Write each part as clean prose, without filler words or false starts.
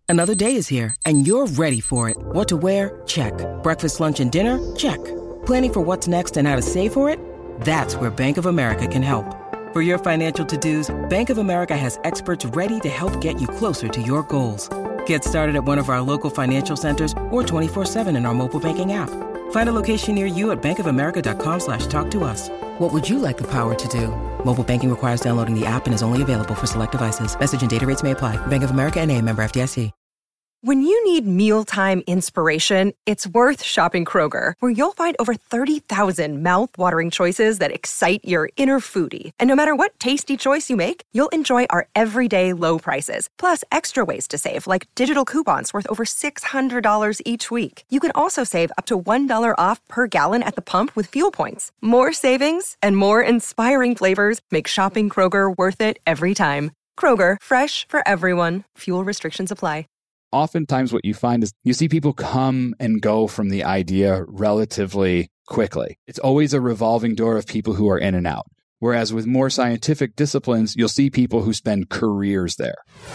Another day is here, and you're ready for it. What to wear? Check. Breakfast, lunch, and dinner? Check. Planning for what's next and how to save for it? That's where Bank of America can help. For your financial to-dos, Bank of America has experts ready to help get you closer to your goals. Get started at one of our local financial centers or 24/7 in our mobile banking app. Find a location near you at bankofamerica.com/talktous. What would you like the power to do? Mobile banking requires downloading the app and is only available for select devices. Message and data rates may apply. Bank of America N.A., member FDIC. When you need mealtime inspiration, it's worth shopping Kroger, where you'll find over 30,000 mouth-watering choices that excite your inner foodie. And no matter what tasty choice you make, you'll enjoy our everyday low prices, plus extra ways to save, like digital coupons worth over $600 each week. You can also save up to $1 off per gallon at the pump with fuel points. More savings and more inspiring flavors make shopping Kroger worth it every time. Kroger, fresh for everyone. Fuel restrictions apply. Oftentimes what you find is you see people come and go from the idea relatively quickly. It's always a revolving door of people who are in and out. Whereas with more scientific disciplines, you'll see people who spend careers there.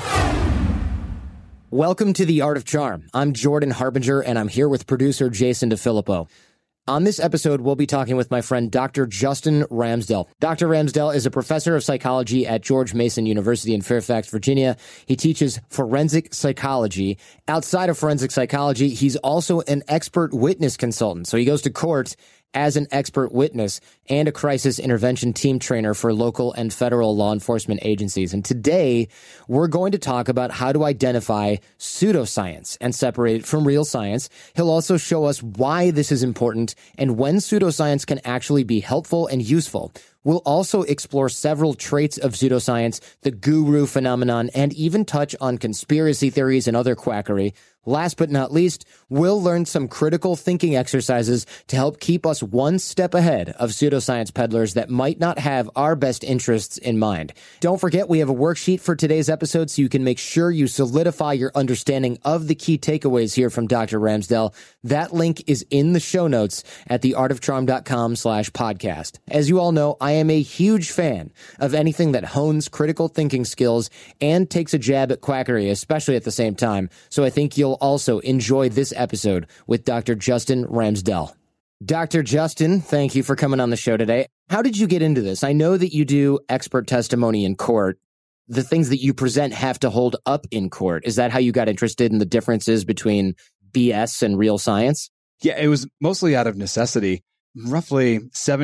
Welcome to The Art of Charm. I'm Jordan Harbinger, and I'm here with producer Jason DeFilippo. On this episode, we'll be talking with my friend Dr. Justin Ramsdell. Dr. Ramsdell is a professor of psychology at George Mason University in Fairfax, Virginia. He teaches forensic psychology. Outside of forensic psychology, he's also an expert witness consultant. So he goes to court as an expert witness and a crisis intervention team trainer for local and federal law enforcement agencies. And today, we're going to talk about how to identify pseudoscience and separate it from real science. He'll also show us why this is important and when pseudoscience can actually be helpful and useful. We'll also explore several traits of pseudoscience, the guru phenomenon, and even touch on conspiracy theories and other quackery. Last but not least, we'll learn some critical thinking exercises to help keep us one step ahead of pseudoscience peddlers that might not have our best interests in mind. Don't forget, we have a worksheet for today's episode so you can make sure you solidify your understanding of the key takeaways here from Dr. Ramsdell. That link is in the show notes at theartofcharm.com/podcast. As you all know, I am a huge fan of anything that hones critical thinking skills and takes a jab at quackery, especially at the same time. So I think you'll also enjoy this episode with Dr. Justin Ramsdell. Dr. Justin, thank you for coming on the show today. How did you get into this? I know that you do expert testimony in court. The things that you present have to hold up in court. Is that how you got interested in the differences between BS and real science? Yeah, it was mostly out of necessity. Roughly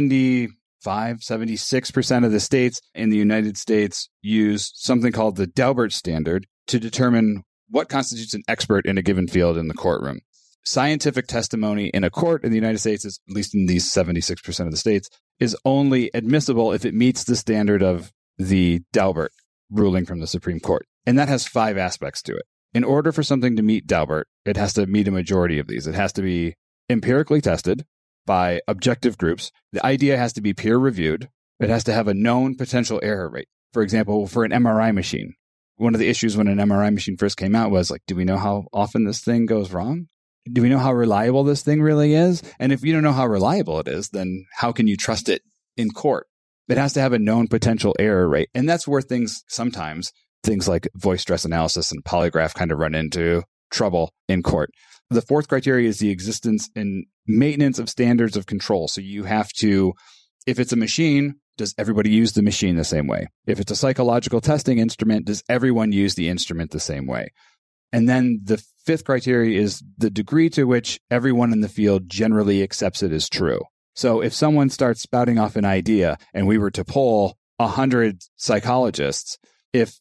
76% of the states in the United States use something called the Daubert standard to determine what constitutes an expert in a given field in the courtroom. Scientific testimony in a court in the United States, is, at least in these 76% of the states, is only admissible if it meets the standard of the Daubert ruling from the Supreme Court. And that has 5 aspects to it. In order for something to meet Daubert, it has to meet a majority of these. It has to be empirically tested by objective groups. The idea has to be peer-reviewed. It has to have a known potential error rate. For example, for an MRI machine, one of the issues when an MRI machine first came out was like, do we know how often this thing goes wrong? Do we know how reliable this thing really is? And if you don't know how reliable it is, then how can you trust it in court? It has to have a known potential error rate. And that's where things like voice stress analysis and polygraph kind of run into trouble in court. The 4th criteria is the existence and maintenance of standards of control. So you have to, if it's a machine, does everybody use the machine the same way? If it's a psychological testing instrument, does everyone use the instrument the same way? And then the 5th criteria is the degree to which everyone in the field generally accepts it as true. So if someone starts spouting off an idea and we were to poll 100 psychologists, if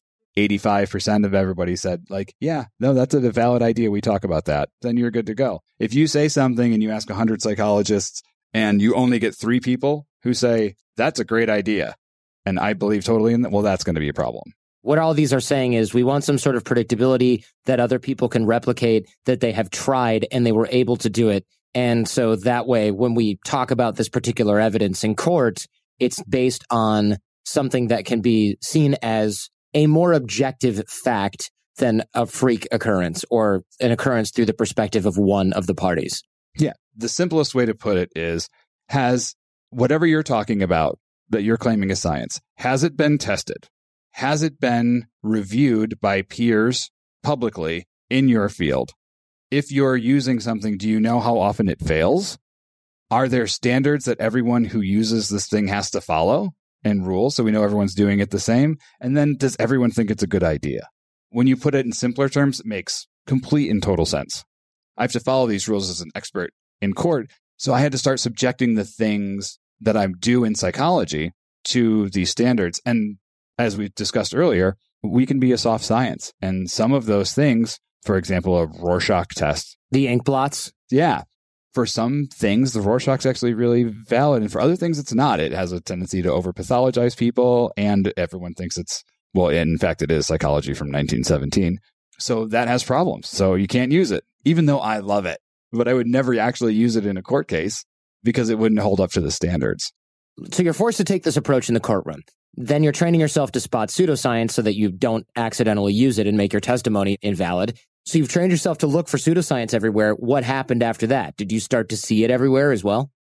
85% of everybody said, like, yeah, no, that's a valid idea, we talk about that, then you're good to go. If you say something and you ask 100 psychologists and you only get 3 people who say, that's a great idea, and I believe totally in that, well, that's going to be a problem. What all these are saying is we want some sort of predictability that other people can replicate, that they have tried and they were able to do it. And so that way, when we talk about this particular evidence in court, it's based on something that can be seen as a more objective fact than a freak occurrence or an occurrence through the perspective of one of the parties. Yeah. The simplest way to put it is, has whatever you're talking about that you're claiming is science, has it been tested? Has it been reviewed by peers publicly in your field. If you're using something, do you know how often it fails? Are there standards that everyone who uses this thing has to follow and rules so we know everyone's doing it the same? And then does everyone think it's a good idea? When you put it in simpler terms, it makes complete and total sense. I have to follow these rules as an expert in court. So I had to start subjecting the things that I do in psychology to these standards. And as we discussed earlier, we can be a soft science. And some of those things, for example, a Rorschach test. The ink blots? Yeah. For some things, the Rorschach's actually really valid. And for other things, it's not. It has a tendency to over-pathologize people. And everyone thinks it's, well, in fact, it is psychology from 1917. So that has problems. So you can't use it, even though I love it. But I would never actually use it in a court case because it wouldn't hold up to the standards. So you're forced to take this approach in the courtroom. Then you're training yourself to spot pseudoscience so that you don't accidentally use it and make your testimony invalid. So you've trained yourself to look for pseudoscience everywhere. What happened after that? Did you start to see it everywhere as well?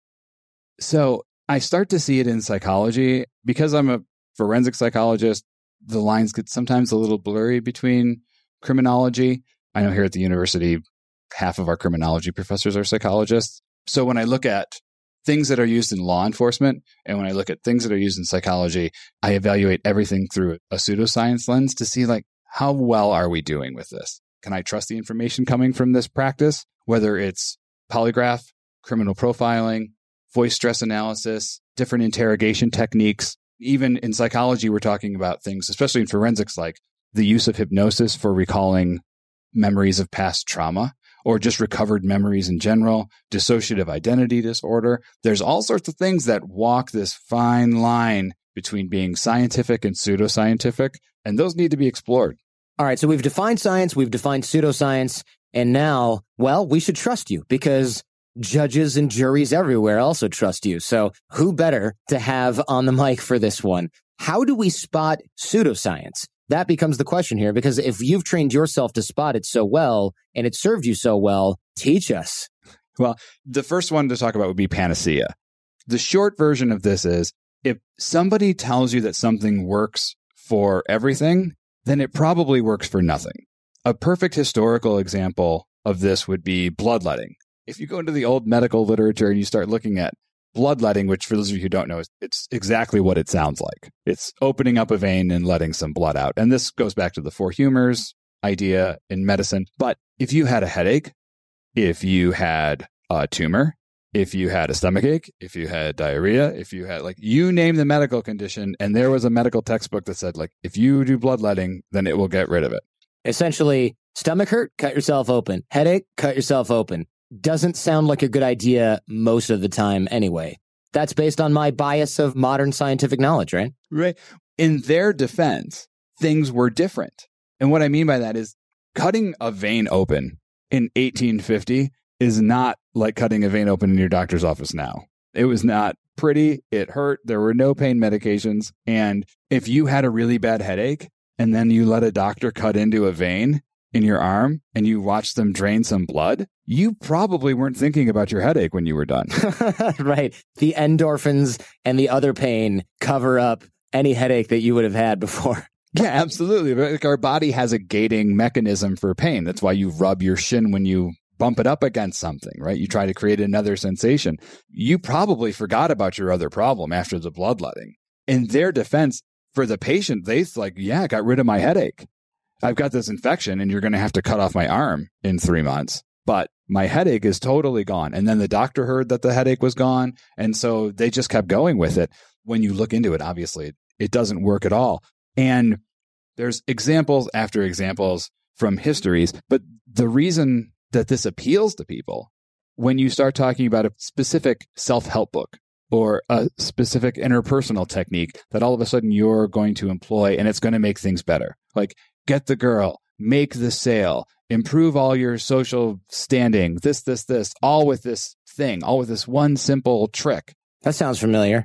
So I start to see it in psychology. Because I'm a forensic psychologist, the lines get sometimes a little blurry between criminology. I know here at the university, half of our criminology professors are psychologists. So when I look at things that are used in law enforcement and when I look at things that are used in psychology, I evaluate everything through a pseudoscience lens to see, like, how well are we doing with this? Can I trust the information coming from this practice? Whether it's polygraph, criminal profiling, voice stress analysis, different interrogation techniques. Even in psychology, we're talking about things, especially in forensics, like the use of hypnosis for recalling memories of past trauma or just recovered memories in general, dissociative identity disorder. There's all sorts of things that walk this fine line between being scientific and pseudoscientific, and those need to be explored. All right, so we've defined science, we've defined pseudoscience, and now, well, we should trust you because judges and juries everywhere also trust you. So who better to have on the mic for this one? How do we spot pseudoscience? That becomes the question here, because if you've trained yourself to spot it so well and it served you so well, teach us. Well, the first one to talk about would be panacea. The short version of this is, if somebody tells you that something works for everything, then it probably works for nothing. A perfect historical example of this would be bloodletting. If you go into the old medical literature and you start looking at bloodletting, which for those of you who don't know, it's exactly what it sounds like. It's opening up a vein and letting some blood out. And this goes back to the four humors idea in medicine. But if you had a headache, if you had a tumor, if you had a stomachache, if you had diarrhea, if you had, like, you name the medical condition, and there was a medical textbook that said, like, if you do bloodletting, then it will get rid of it. Essentially, stomach hurt, cut yourself open. Headache, cut yourself open. Doesn't sound like a good idea most of the time anyway. That's based on my bias of modern scientific knowledge, right? Right. In their defense, things were different. And what I mean by that is cutting a vein open in 1850 is not like cutting a vein open in your doctor's office now. It was not pretty. It hurt. There were no pain medications. And if you had a really bad headache and then you let a doctor cut into a vein in your arm and you watched them drain some blood, you probably weren't thinking about your headache when you were done. Right. The endorphins and the other pain cover up any headache that you would have had before. Yeah, absolutely. Like, our body has a gating mechanism for pain. That's why you rub your shin when you bump it up against something, right? You try to create another sensation. You probably forgot about your other problem after the bloodletting. In their defense, for the patient, they like, yeah, I got rid of my headache. I've got this infection and you're going to have to cut off my arm in 3 months. But my headache is totally gone. And then the doctor heard that the headache was gone. And so they just kept going with it. When you look into it, obviously, it doesn't work at all. And there's examples after examples from histories. But the reason that this appeals to people, when you start talking about a specific self-help book or a specific interpersonal technique that all of a sudden you're going to employ and it's going to make things better, like get the girl, make the sale, improve all your social standing, this, all with this thing, all with this one simple trick. That sounds familiar.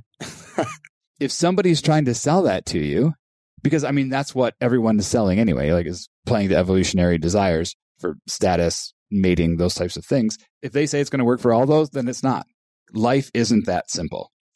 If somebody's trying to sell that to you, because I mean, that's what everyone is selling anyway, like is playing the evolutionary desires for status, mating, those types of things. If they say it's going to work for all those, then it's not. Life isn't that simple.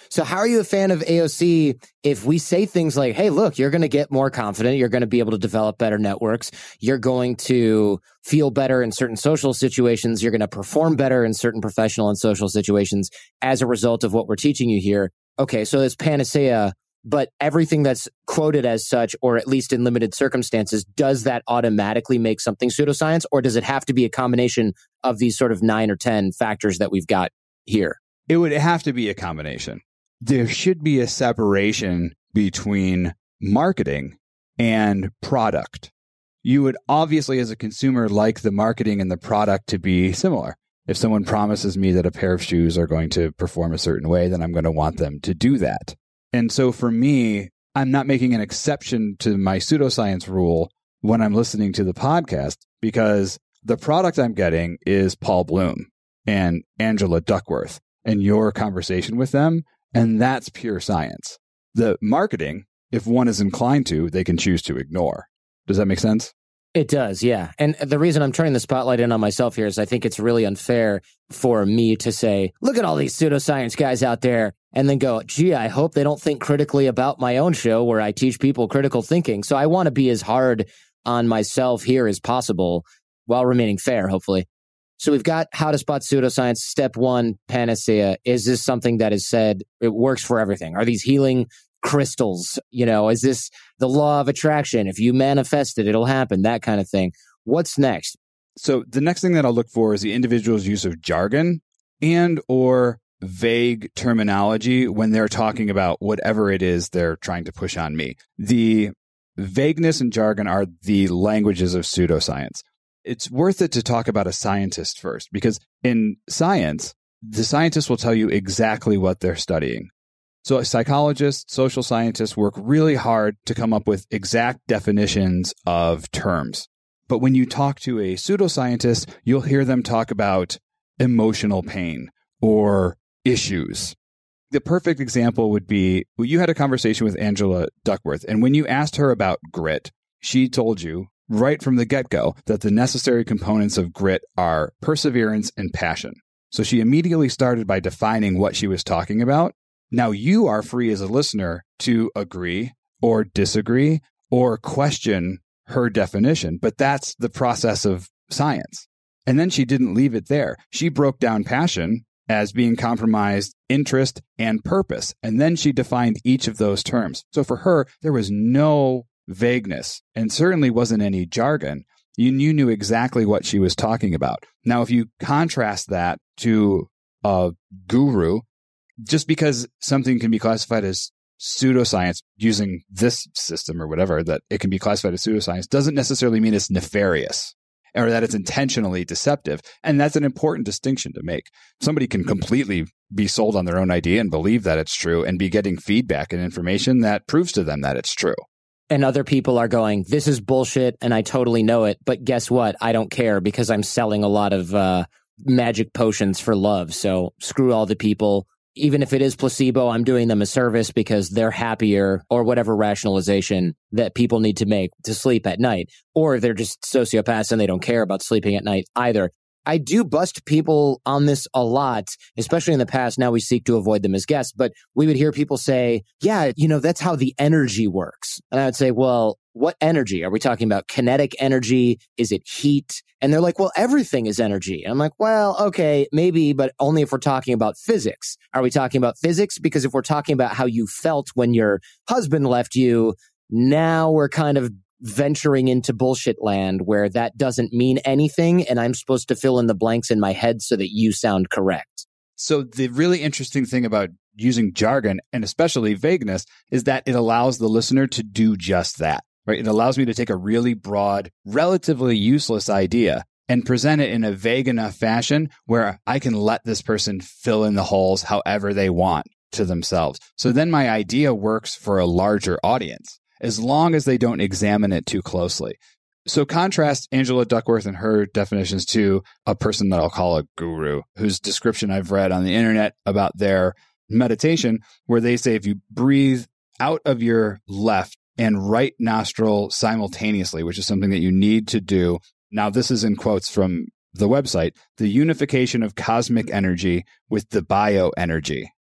So how are you a fan of AOC if we say things like, hey, look, you're going to get more confident. You're going to be able to develop better networks. You're going to feel better in certain social situations. You're going to perform better in certain professional and social situations as a result of what we're teaching you here. Okay, so it's panacea, but everything that's quoted as such, or at least in limited circumstances, does that automatically make something pseudoscience, or does it have to be a combination of these sort of 9 or 10 factors that we've got here? It would have to be a combination. There should be a separation between marketing and product. You would obviously, as a consumer, like the marketing and the product to be similar. If someone promises me that a pair of shoes are going to perform a certain way, then I'm going to want them to do that. And so for me, I'm not making an exception to my pseudoscience rule when I'm listening to the podcast, because the product I'm getting is Paul Bloom and Angela Duckworth and your conversation with them, and that's pure science. The marketing, if one is inclined to, they can choose to ignore. Does that make sense? It does, yeah. And the reason I'm turning the spotlight in on myself here is I think it's really unfair for me to say, look at all these pseudoscience guys out there, and then go, gee, I hope they don't think critically about my own show where I teach people critical thinking. So I want to be as hard on myself here as possible while remaining fair, hopefully. So we've got how to spot pseudoscience. Step 1, panacea. Is this something that is said, it works for everything? Are these healing crystals? Is this the law of attraction? If you manifest it, it'll happen, that kind of thing. What's next? So the next thing that I'll look for is the individual's use of jargon and or vague terminology when they're talking about whatever it is they're trying to push on me. The vagueness and jargon are the languages of pseudoscience. It's worth it to talk about a scientist first, because in science, the scientist will tell you exactly what they're studying. So psychologists, social scientists work really hard to come up with exact definitions of terms. But when you talk to a pseudoscientist, you'll hear them talk about emotional pain or issues. The perfect example would be, you had a conversation with Angela Duckworth, and when you asked her about grit, she told you right from the get-go that the necessary components of grit are perseverance and passion. So she immediately started by defining what she was talking about. Now you are free as a listener to agree or disagree or question her definition, but that's the process of science. And then she didn't leave it there. She broke down passion as being compromised interest and purpose. And then she defined each of those terms. So for her, there was no vagueness and certainly wasn't any jargon. You knew exactly what she was talking about. Now, if you contrast that to a guru, just because something can be classified as pseudoscience using this system or whatever, that it can be classified as pseudoscience, doesn't necessarily mean it's nefarious or that it's intentionally deceptive. And that's an important distinction to make. Somebody can completely be sold on their own idea and believe that it's true and be getting feedback and information that proves to them that it's true. And other people are going, this is bullshit and I totally know it, but guess what? I don't care because I'm selling a lot of magic potions for love. So screw all the people. Even if it is placebo, I'm doing them a service because they're happier, or whatever rationalization that people need to make to sleep at night. Or they're just sociopaths and they don't care about sleeping at night either. I do bust people on this a lot, especially in the past. Now we seek to avoid them as guests, but we would hear people say, yeah, that's how the energy works. And I would say, well, what energy? Are we talking about kinetic energy? Is it heat? And they're like, well, everything is energy. And I'm like, well, okay, maybe, but only if we're talking about physics. Are we talking about physics? Because if we're talking about how you felt when your husband left you, now we're kind of venturing into bullshit land where that doesn't mean anything. And I'm supposed to fill in the blanks in my head so that you sound correct. So the really interesting thing about using jargon, and especially vagueness, is that it allows the listener to do just that. Right? It allows me to take a really broad, relatively useless idea and present it in a vague enough fashion where I can let this person fill in the holes however they want to themselves. So then my idea works for a larger audience, as long as they don't examine it too closely. So contrast Angela Duckworth and her definitions to a person that I'll call a guru, whose description I've read on the internet about their meditation, where they say if you breathe out of your left and right nostril simultaneously, which is something that you need to do. Now, this is in quotes from the website, the unification of cosmic energy with the bioenergy.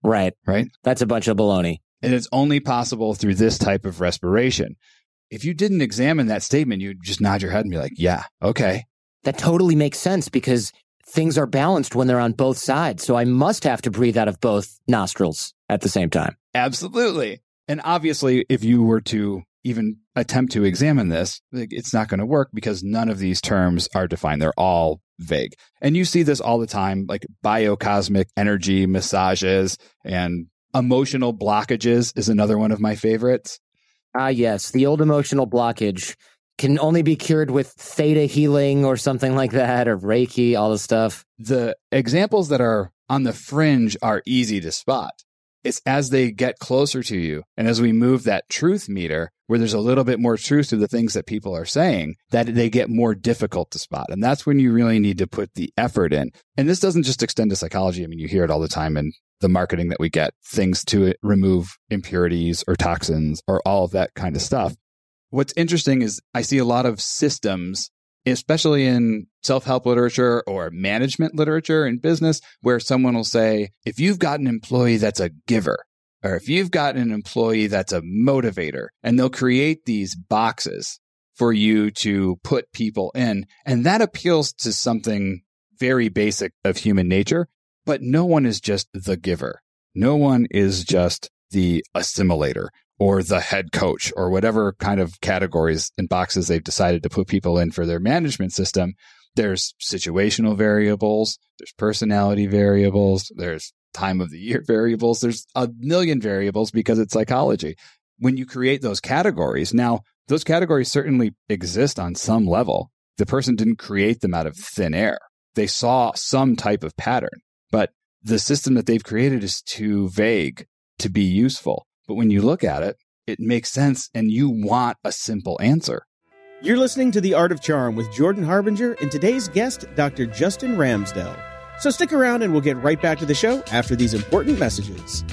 Right. Right? That's a bunch of baloney. And it's only possible through this type of respiration. If you didn't examine that statement, you'd just nod your head and be like, yeah, okay. That totally makes sense because things are balanced when they're on both sides. So I must have to breathe out of both nostrils at the same time. Absolutely. And obviously, if you were to even attempt to examine this, it's not going to work because none of these terms are defined. They're all vague. And you see this all the time, like biocosmic energy massages and emotional blockages is another one of my favorites. Ah, yes. The old emotional blockage can only be cured with theta healing or something like that, or Reiki, all the stuff. The examples that are on the fringe are easy to spot. It's as they get closer to you, and as we move that truth meter, where there's a little bit more truth to the things that people are saying, that they get more difficult to spot. And that's when you really need to put the effort in. And this doesn't just extend to psychology. I mean, you hear it all the time in the marketing that we get, things to remove impurities or toxins or all of that kind of stuff. What's interesting is I see a lot of systems, especially in self-help literature or management literature in business, where someone will say, if you've got an employee that's a giver, or if you've got an employee that's a motivator, and they'll create these boxes for you to put people in. And that appeals to something very basic of human nature, but no one is just the giver. No one is just the assimilator or the head coach or whatever kind of categories and boxes they've decided to put people in for their management system. There's situational variables, there's personality variables, there's time of the year variables, there's a million variables because it's psychology. When you create those categories, now those categories certainly exist on some level. The person didn't create them out of thin air. They saw some type of pattern, but the system that they've created is too vague to be useful. But when you look at it, it makes sense and you want a simple answer. You're listening to The Art of Charm with Jordan Harbinger and today's guest, Dr. Justin Ramsdell. So stick around and we'll get right back to the show after these important messages.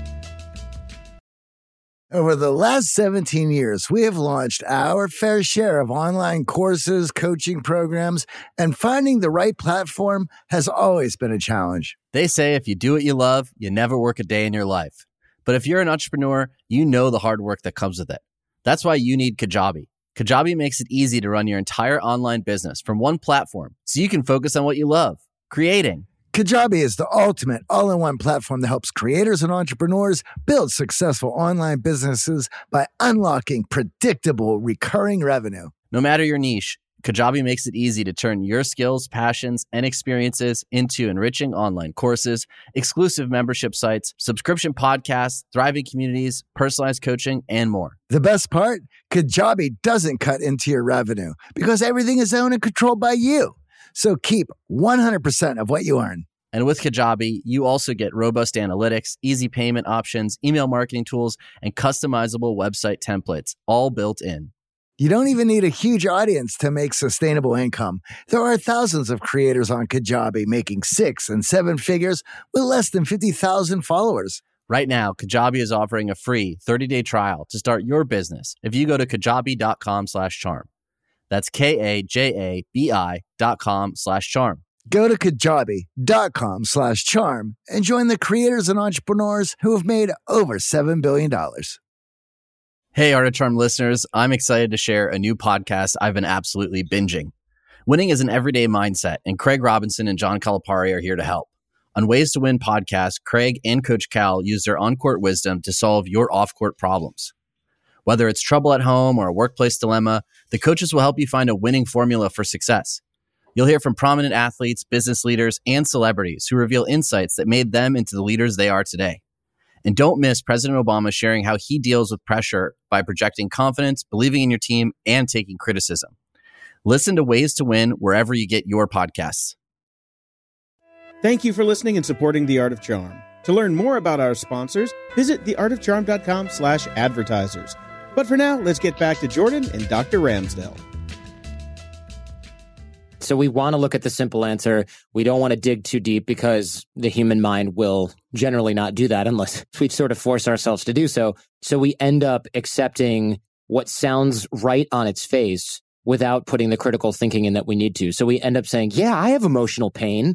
Over the last 17 years, we have launched our fair share of online courses, coaching programs, and finding the right platform has always been a challenge. They say if you do what you love, you never work a day in your life. But if you're an entrepreneur, you know the hard work that comes with it. That's why you need Kajabi. Kajabi makes it easy to run your entire online business from one platform so you can focus on what you love, creating. Kajabi is the ultimate all-in-one platform that helps creators and entrepreneurs build successful online businesses by unlocking predictable, recurring revenue. No matter your niche, Kajabi makes it easy to turn your skills, passions, and experiences into enriching online courses, exclusive membership sites, subscription podcasts, thriving communities, personalized coaching, and more. The best part? Kajabi doesn't cut into your revenue because everything is owned and controlled by you. So keep 100% of what you earn. And with Kajabi, you also get robust analytics, easy payment options, email marketing tools, and customizable website templates, all built in. You don't even need a huge audience to make sustainable income. There are thousands of creators on Kajabi making 6 and 7 figures with less than 50,000 followers. Right now, Kajabi is offering a free 30-day trial to start your business if you go to kajabi.com/charm. That's KAJABI.com/charm. Go to kajabi.com/charm and join the creators and entrepreneurs who have made over $7 billion. Hey, Art of Charm listeners, I'm excited to share a new podcast I've been absolutely binging. Winning is an everyday mindset, and Craig Robinson and John Calipari are here to help. On Ways to Win podcast, Craig and Coach Cal use their on-court wisdom to solve your off-court problems. Whether it's trouble at home or a workplace dilemma, the coaches will help you find a winning formula for success. You'll hear from prominent athletes, business leaders, and celebrities who reveal insights that made them into the leaders they are today. And don't miss President Obama sharing how he deals with pressure by projecting confidence, believing in your team, and taking criticism. Listen to Ways to Win wherever you get your podcasts. Thank you for listening and supporting The Art of Charm. To learn more about our sponsors, visit theartofcharm.com/advertisers. But for now, let's get back to Jordan and Dr. Ramsdell. So we want to look at the simple answer. We don't want to dig too deep because the human mind will generally not do that unless we sort of force ourselves to do so. So we end up accepting what sounds right on its face without putting the critical thinking in that we need to. So we end up saying, yeah, I have emotional pain.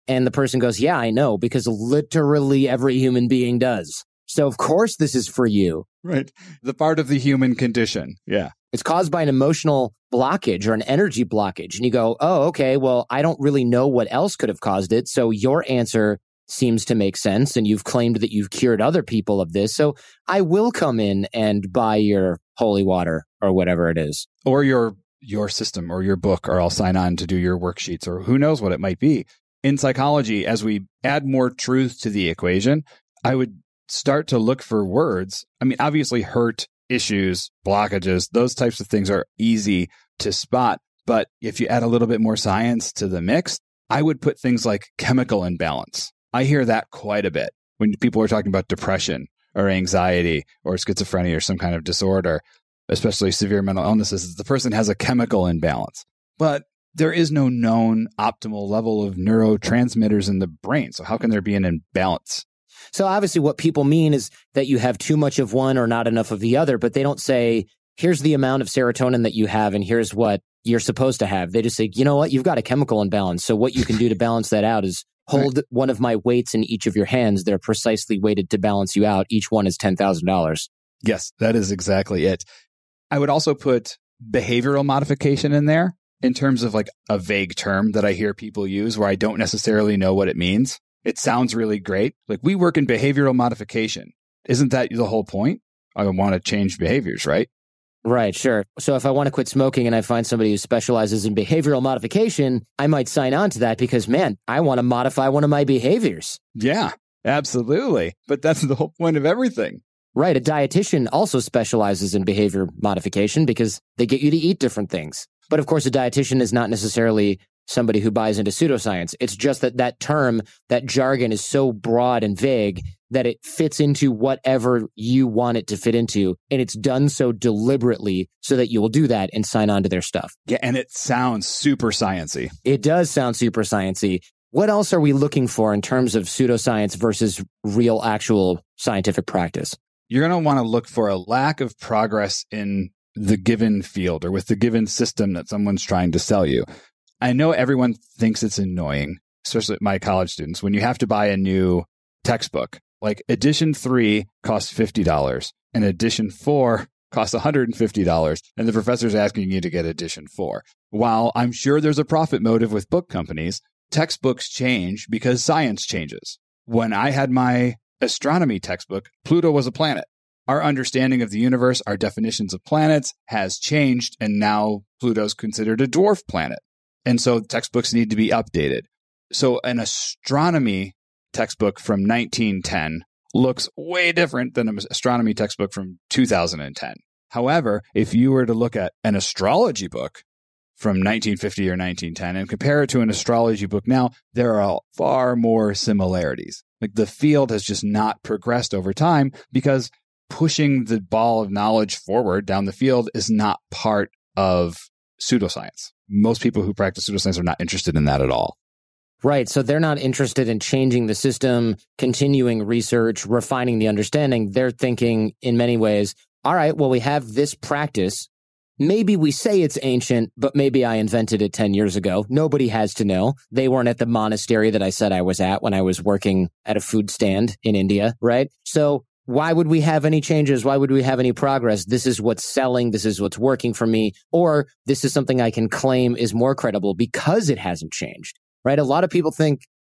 And the person goes, yeah, I know, because literally every human being does. So of course this is for you. Right. The part of the human condition. Yeah. It's caused by an emotional blockage or an energy blockage. And you go, oh, okay, well, I don't really know what else could have caused it. So your answer seems to make sense. And you've claimed that you've cured other people of this. So I will come in and buy your holy water or whatever it is. Or your system or your book, or I'll sign on to do your worksheets, or who knows what it might be. In psychology, as we add more truth to the equation, I would start to look for words. I mean, obviously hurt, issues, blockages, those types of things are easy to spot. But if you add a little bit more science to the mix, I would put things like chemical imbalance. I hear that quite a bit when people are talking about depression or anxiety or schizophrenia or some kind of disorder, especially severe mental illnesses. The person has a chemical imbalance. But there is no known optimal level of neurotransmitters in the brain. So how can there be an imbalance? So obviously what people mean is that you have too much of one or not enough of the other, but they don't say, here's the amount of serotonin that you have and here's what you're supposed to have. They just say, you know what, you've got a chemical imbalance. So what you can do to balance that out is hold one of my weights in each of your hands. They're precisely weighted to balance you out. Each one is $10,000. Yes, that is exactly it. I would also put behavioral modification in there in terms of like a vague term that I hear people use where I don't necessarily know what it means. It sounds really great. Like, we work in behavioral modification. Isn't that the whole point? I want to change behaviors, right? Right, sure. So if I want to quit smoking and I find somebody who specializes in behavioral modification, I might sign on to that because, man, I want to modify one of my behaviors. Yeah, absolutely. But that's the whole point of everything. Right. A dietitian also specializes in behavior modification because they get you to eat different things. But of course, a dietitian is not necessarily somebody who buys into pseudoscience. It's just that term, that jargon is so broad and vague that it fits into whatever you want it to fit into. And it's done so deliberately so that you will do that and sign on to their stuff. Yeah, and it sounds super sciencey. It does sound super sciencey. What else are we looking for in terms of pseudoscience versus real, actual scientific practice? You're going to want to look for a lack of progress in the given field or with the given system that someone's trying to sell you. I know everyone thinks it's annoying, especially my college students, when you have to buy a new textbook. Like edition 3 costs $50 and edition 4 costs $150, and the professor's asking you to get edition 4. While I'm sure there's a profit motive with book companies, textbooks change because science changes. When I had my astronomy textbook, Pluto was a planet. Our understanding of the universe, our definitions of planets has changed, and now Pluto's considered a dwarf planet. And so textbooks need to be updated. So an astronomy textbook from 1910 looks way different than an astronomy textbook from 2010. However, if you were to look at an astrology book from 1950 or 1910 and compare it to an astrology book now, there are far more similarities. Like, the field has just not progressed over time because pushing the ball of knowledge forward down the field is not part of pseudoscience. Most people who practice pseudoscience are not interested in that at all. Right. So they're not interested in changing the system, continuing research, refining the understanding. They're thinking in many ways, all right, well, we have this practice. Maybe we say it's ancient, but maybe I invented it 10 years ago. Nobody has to know. They weren't at the monastery that I said I was at when I was working at a food stand in India, right? So why would we have any changes? Why would we have any progress? This is what's selling. This is what's working for me. Or this is something I can claim is more credible because it hasn't changed, right? A lot of people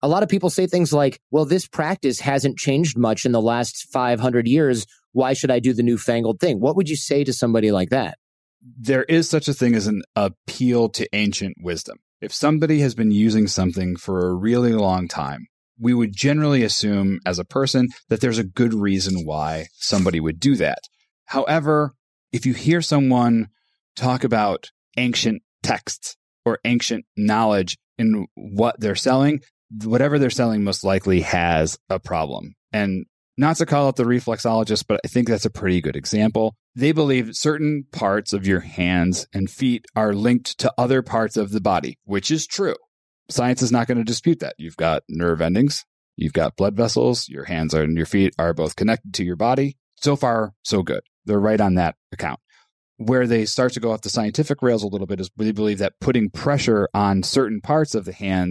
say things like, well, this practice hasn't changed much in the last 500 years. Why should I do the newfangled thing? What would you say to somebody like that? There is such a thing as an appeal to ancient wisdom. If somebody has been using something for a really long time, we would generally assume as a person that there's a good reason why somebody would do that. However, if you hear someone talk about ancient texts or ancient knowledge in what they're selling, whatever they're selling most likely has a problem. And not to call it the reflexologist, but I think that's a pretty good example. They believe certain parts of your hands and feet are linked to other parts of the body, which is true. Science is not going to dispute that. You've got nerve endings, you've got blood vessels, your hands and your feet are both connected to your body. So far, so good. They're right on that account. Where they start to go off the scientific rails a little bit is they believe that putting pressure on certain parts of the hands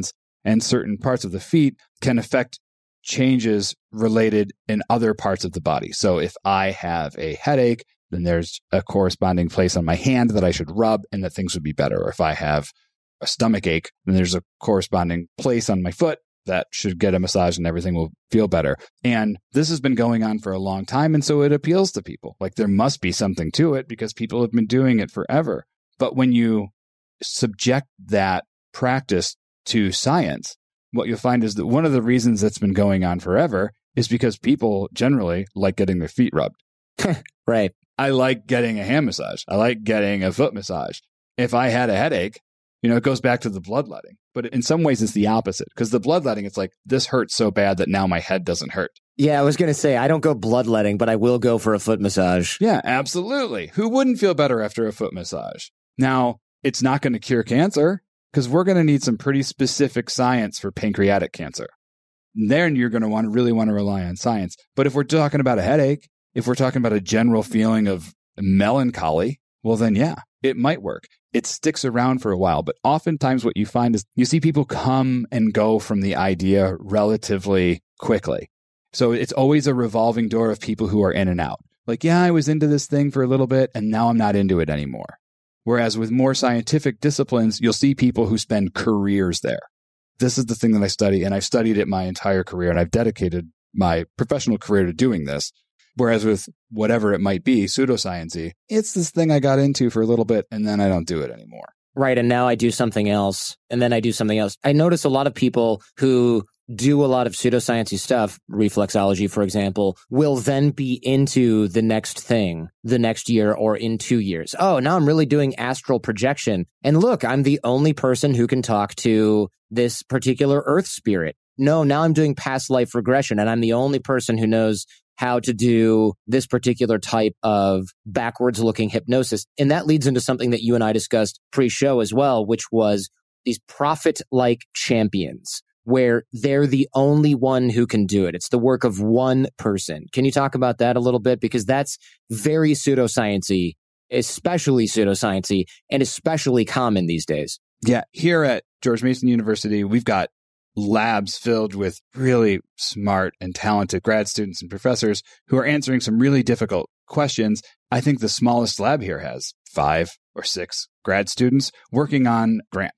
and certain parts of the feet can affect changes related in other parts of the body. So if I have a headache, then there's a corresponding place on my hand that I should rub and that things would be better. Or if I have a stomach ache, then there's a corresponding place on my foot that should get a massage and everything will feel better. And this has been going on for a long time. And so it appeals to people. Like there must be something to it because people have been doing it forever. But when you subject that practice to science, what you'll find is that one of the reasons that's been going on forever is because people generally like getting their feet rubbed. Right. I like getting a hand massage. I like getting a foot massage. If I had a headache, it goes back to the bloodletting. But in some ways, it's the opposite. Because the bloodletting, it's like, this hurts so bad that now my head doesn't hurt. Yeah, I was going to say, I don't go bloodletting, but I will go for a foot massage. Yeah, absolutely. Who wouldn't feel better after a foot massage? Now, it's not going to cure cancer, because we're going to need some pretty specific science for pancreatic cancer. Then you're going to really want to rely on science. But if we're talking about a headache, if we're talking about a general feeling of melancholy, well, then yeah, it might work. It sticks around for a while. But oftentimes what you find is you see people come and go from the idea relatively quickly. So it's always a revolving door of people who are in and out. Like, yeah, I was into this thing for a little bit and now I'm not into it anymore. Whereas with more scientific disciplines, you'll see people who spend careers there. This is the thing that I study, and I've studied it my entire career, and I've dedicated my professional career to doing this. Whereas with whatever it might be, pseudoscience-y, it's this thing I got into for a little bit, and then I don't do it anymore. Right, and now I do something else, and then I do something else. I notice a lot of people who do a lot of pseudoscience-y stuff, reflexology, for example, will then be into the next thing the next year or in 2 years. Oh, now I'm really doing astral projection. And look, I'm the only person who can talk to this particular earth spirit. No, now I'm doing past life regression, and I'm the only person who knows how to do this particular type of backwards-looking hypnosis. And that leads into something that you and I discussed pre-show as well, which was these prophet-like champions, where they're the only one who can do it. It's the work of one person. Can you talk about that a little bit? Because that's very pseudoscience-y, especially pseudoscience-y, and especially common these days. Yeah, here at George Mason University, we've got labs filled with really smart and talented grad students and professors who are answering some really difficult questions. I think the smallest lab here has 5 or 6 grad students working on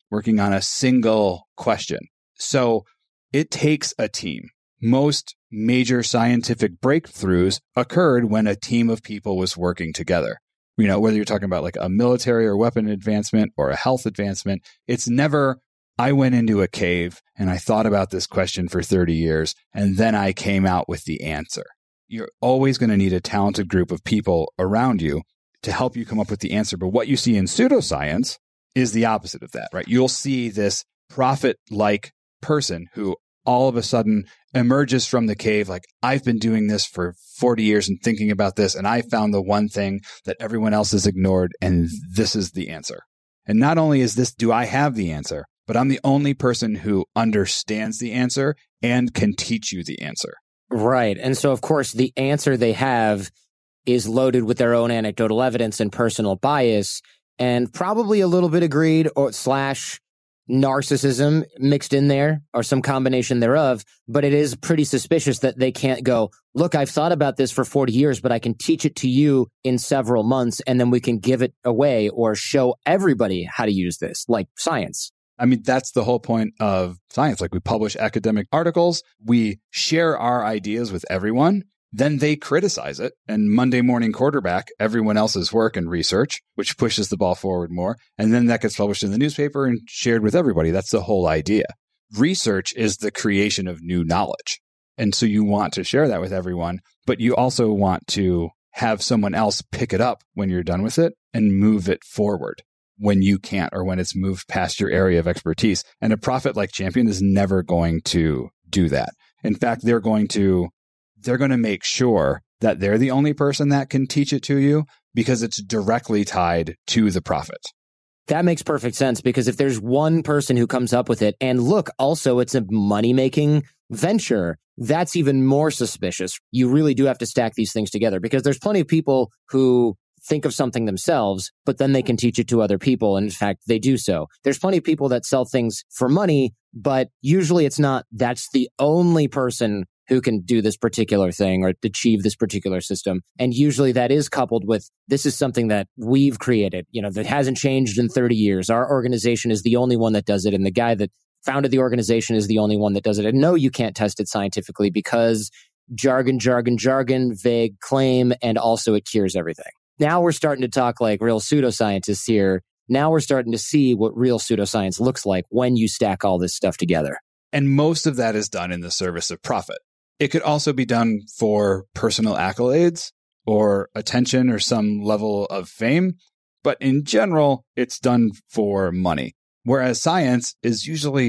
a single question. So it takes a team. Most major scientific breakthroughs occurred when a team of people was working together. Whether you're talking about like a military or weapon advancement or a health advancement, it's never, I went into a cave and I thought about this question for 30 years and then I came out with the answer. You're always going to need a talented group of people around you to help you come up with the answer. But what you see in pseudoscience is the opposite of that, right? You'll see this prophet-like person who all of a sudden emerges from the cave like, I've been doing this for 40 years and thinking about this, and I found the one thing that everyone else has ignored, and this is the answer. And not only is this, do I have the answer, but I'm the only person who understands the answer and can teach you the answer. Right. And so, of course, the answer they have is loaded with their own anecdotal evidence and personal bias, and probably a little bit of greed or / narcissism mixed in there or some combination thereof. But it is pretty suspicious that they can't go, look, I've thought about this for 40 years, but I can teach it to you in several months and then we can give it away or show everybody how to use this, like science. I mean, that's the whole point of science. Like, we publish academic articles, we share our ideas with everyone, then they criticize it and Monday morning quarterback everyone else's work and research, which pushes the ball forward more. And then that gets published in the newspaper and shared with everybody. That's the whole idea. Research is the creation of new knowledge. And so you want to share that with everyone, but you also want to have someone else pick it up when you're done with it and move it forward when you can't or when it's moved past your area of expertise. And a prophet-like champion is never going to do that. In fact, they're going to make sure that they're the only person that can teach it to you because it's directly tied to the prophet. That makes perfect sense, because if there's one person who comes up with it, and look, also it's a money-making venture, that's even more suspicious. You really do have to stack these things together, because there's plenty of people who think of something themselves, but then they can teach it to other people. And in fact, they do so. There's plenty of people that sell things for money, but usually it's not that's the only person who can do this particular thing or achieve this particular system. And usually that is coupled with, this is something that we've created, that hasn't changed in 30 years. Our organization is the only one that does it. And the guy that founded the organization is the only one that does it. And no, you can't test it scientifically because jargon, vague claim, and also it cures everything. Now we're starting to talk like real pseudoscientists here. Now we're starting to see what real pseudoscience looks like when you stack all this stuff together. And most of that is done in the service of profit. It could also be done for personal accolades or attention or some level of fame. But in general, it's done for money. Whereas science is usually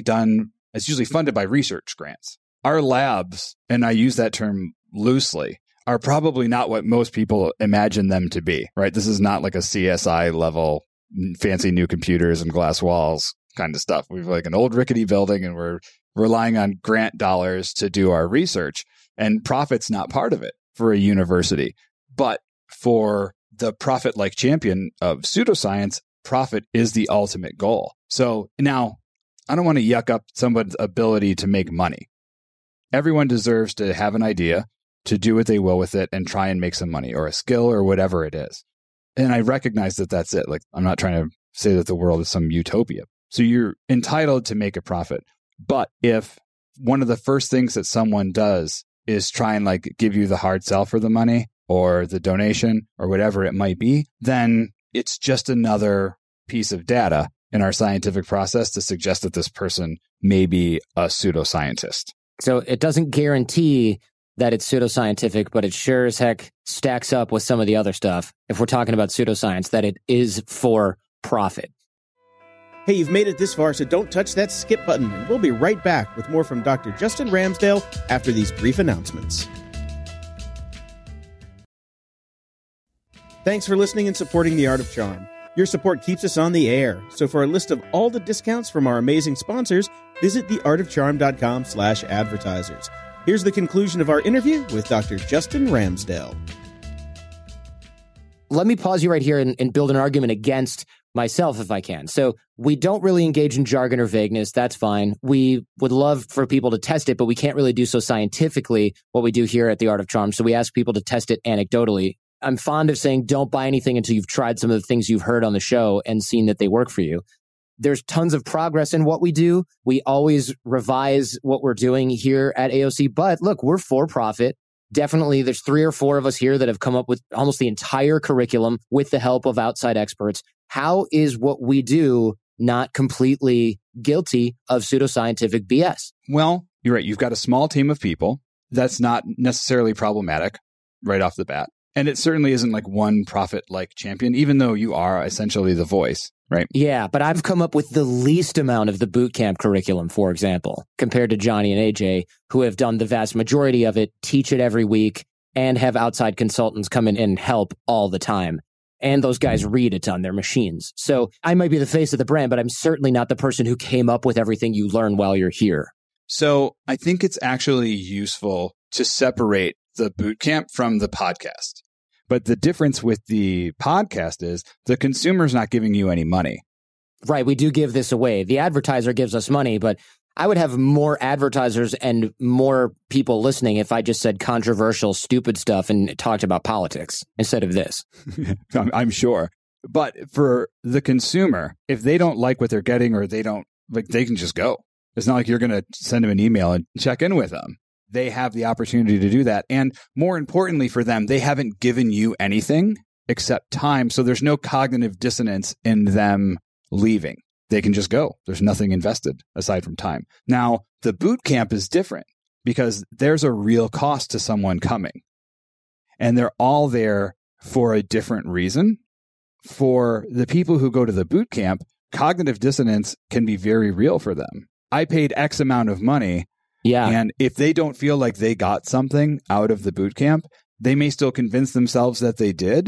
funded by research grants. Our labs, and I use that term loosely, are probably not what most people imagine them to be, right? This is not like a CSI level, fancy new computers and glass walls kind of stuff. We've like an old rickety building and we're relying on grant dollars to do our research, and profit's not part of it for a university. But for the profit-like champion of pseudoscience, profit is the ultimate goal. So now, I don't want to yuck up someone's ability to make money. Everyone deserves to have an idea, to do what they will with it, and try and make some money, or a skill, or whatever it is. And I recognize that that's it. Like, I'm not trying to say that the world is some utopia. So you're entitled to make a profit. But if one of the first things that someone does is try and like give you the hard sell for the money or the donation or whatever it might be, then it's just another piece of data in our scientific process to suggest that this person may be a pseudoscientist. So it doesn't guarantee that it's pseudoscientific, but it sure as heck stacks up with some of the other stuff, if we're talking about pseudoscience, that it is for profit. Hey, you've made it this far, so don't touch that skip button. And we'll be right back with more from Dr. Justin Ramsdell after these brief announcements. Thanks for listening and supporting The Art of Charm. Your support keeps us on the air. So for a list of all the discounts from our amazing sponsors, visit theartofcharm.com/advertisers. Here's the conclusion of our interview with Dr. Justin Ramsdell. Let me pause you right here and build an argument against myself if I can. So we don't really engage in jargon or vagueness. That's fine. We would love for people to test it, but we can't really do so scientifically, what we do here at The Art of Charm. So we ask people to test it anecdotally. I'm fond of saying don't buy anything until you've tried some of the things you've heard on the show and seen that they work for you. There's tons of progress in what we do. We always revise what we're doing here at AOC. But look, we're for profit. Definitely, there's 3 or 4 of us here that have come up with almost the entire curriculum with the help of outside experts. How is what we do not completely guilty of pseudoscientific BS? Well, you're right. You've got a small team of people. That's not necessarily problematic right off the bat. And it certainly isn't like one prophet-like champion, even though you are essentially the voice, right? Yeah, but I've come up with the least amount of the boot camp curriculum, for example, compared to Johnny and AJ, who have done the vast majority of it, teach it every week, and have outside consultants come in and help all the time. And those guys read it on their machines. So I might be the face of the brand, but I'm certainly not the person who came up with everything you learn while you're here. So I think it's actually useful to separate the boot camp from the podcast. But the difference with the podcast is the consumer's not giving you any money. Right. We do give this away. The advertiser gives us money, but I would have more advertisers and more people listening if I just said controversial, stupid stuff and talked about politics instead of this. I'm sure. But for the consumer, if they don't like what they're getting or they don't like, they can just go. It's not like you're going to send them an email and check in with them. They have the opportunity to do that. And more importantly for them, they haven't given you anything except time. So there's no cognitive dissonance in them leaving. They can just go. There's nothing invested aside from time. Now, the boot camp is different because there's a real cost to someone coming. And they're all there for a different reason. For the people who go to the boot camp, cognitive dissonance can be very real for them. I paid X amount of money. Yeah. And if they don't feel like they got something out of the boot camp, they may still convince themselves that they did,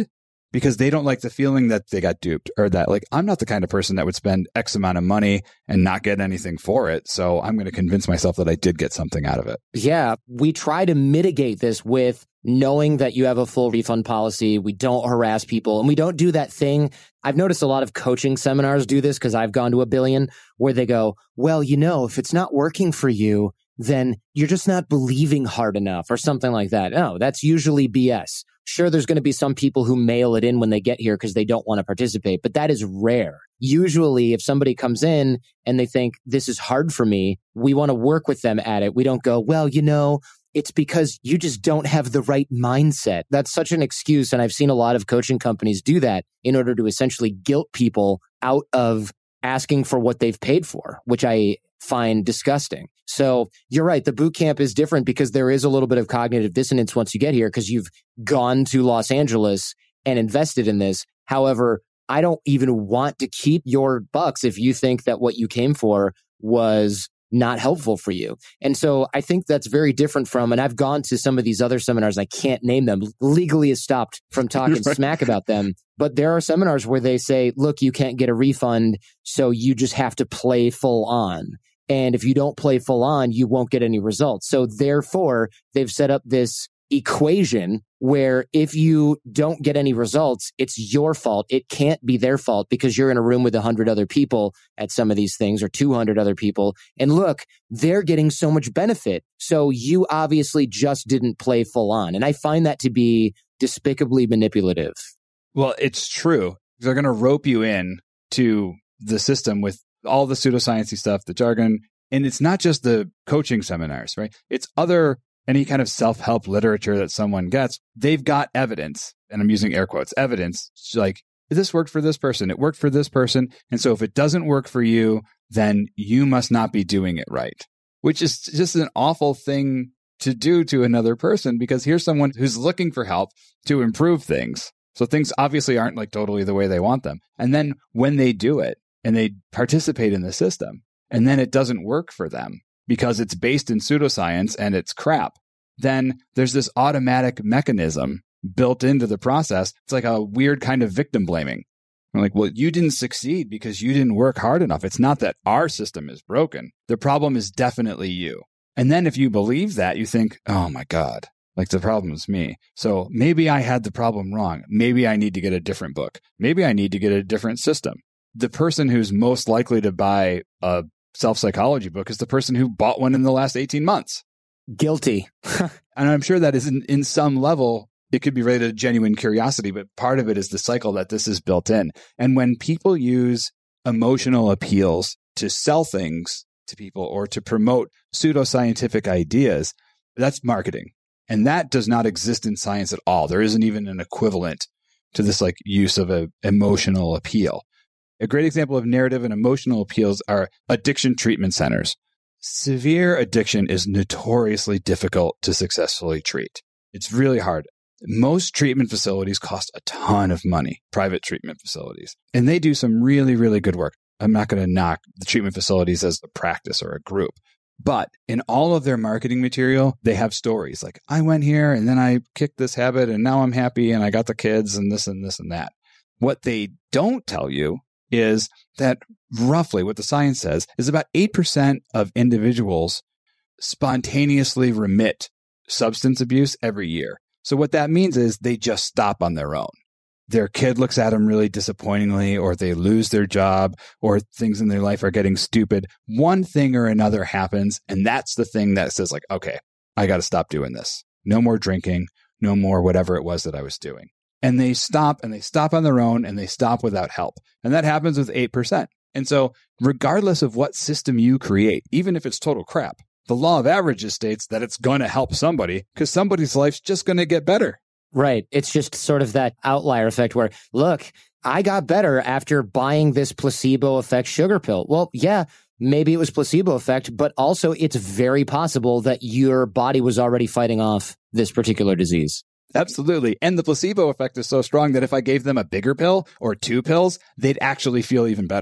because they don't like the feeling that they got duped, or that like, I'm not the kind of person that would spend X amount of money and not get anything for it. So I'm going to convince myself that I did get something out of it. Yeah. We try to mitigate this with knowing that you have a full refund policy. We don't harass people, and we don't do that thing. I've noticed a lot of coaching seminars do this because I've gone to a billion, where they go, well, if it's not working for you, then you're just not believing hard enough or something like that. No, that's usually BS. Sure, there's going to be some people who mail it in when they get here because they don't want to participate, but that is rare. Usually, if somebody comes in and they think this is hard for me, we want to work with them at it. We don't go, well, it's because you just don't have the right mindset. That's such an excuse. And I've seen a lot of coaching companies do that in order to essentially guilt people out of asking for what they've paid for, which I find disgusting. So you're right. The boot camp is different because there is a little bit of cognitive dissonance once you get here because you've gone to Los Angeles and invested in this. However, I don't even want to keep your bucks if you think that what you came for was not helpful for you. And so I think that's very different from, and I've gone to some of these other seminars, I can't name them, legally is stopped from talking smack about them. But there are seminars where they say, look, you can't get a refund, so you just have to play full on. And if you don't play full on, you won't get any results. So therefore, they've set up this equation where if you don't get any results, it's your fault. It can't be their fault because you're in a room with 100 other people at some of these things, or 200 other people. And look, they're getting so much benefit. So you obviously just didn't play full on. And I find that to be despicably manipulative. Well, it's true. They're going to rope you in to the system with all the pseudoscience-y stuff, the jargon. And it's not just the coaching seminars, right? It's any kind of self-help literature that someone gets. They've got evidence, and I'm using air quotes, evidence, like, this worked for this person, it worked for this person. And so if it doesn't work for you, then you must not be doing it right, which is just an awful thing to do to another person, because here's someone who's looking for help to improve things. So things obviously aren't like totally the way they want them. And then when they do it and they participate in the system, and then it doesn't work for them because it's based in pseudoscience and it's crap, then there's this automatic mechanism built into the process. It's like a weird kind of victim blaming. I'm like, well, you didn't succeed because you didn't work hard enough. It's not that our system is broken. The problem is definitely you. And then if you believe that, you think, oh my God, like the problem is me. So maybe I had the problem wrong. Maybe I need to get a different book. Maybe I need to get a different system. The person who's most likely to buy a self-psychology book is the person who bought one in the last 18 months. Guilty. And I'm sure that is in some level, it could be related to genuine curiosity, but part of it is the cycle that this is built in. And when people use emotional appeals to sell things to people or to promote pseudoscientific ideas, that's marketing. And that does not exist in science at all. There isn't even an equivalent to this like use of an emotional appeal. A great example of narrative and emotional appeals are addiction treatment centers. Severe addiction is notoriously difficult to successfully treat. It's really hard. Most treatment facilities cost a ton of money, private treatment facilities, and they do some really, really good work. I'm not going to knock the treatment facilities as a practice or a group, but in all of their marketing material, they have stories like, I went here and then I kicked this habit and now I'm happy and I got the kids and this and this and that. What they don't tell you is that roughly what the science says is about 8% of individuals spontaneously remit substance abuse every year. So what that means is they just stop on their own. Their kid looks at them really disappointingly, or they lose their job, or things in their life are getting stupid. One thing or another happens, and that's the thing that says like, okay, I got to stop doing this. No more drinking, no more whatever it was that I was doing. And they stop on their own, and they stop without help. And that happens with 8%. And so regardless of what system you create, even if it's total crap, the law of averages states that it's going to help somebody because somebody's life's just going to get better. Right. It's just sort of that outlier effect where, look, I got better after buying this placebo effect sugar pill. Well, yeah, maybe it was placebo effect, but also it's very possible that your body was already fighting off this particular disease. Absolutely. And the placebo effect is so strong that if I gave them a bigger pill or 2 pills, they'd actually feel even better.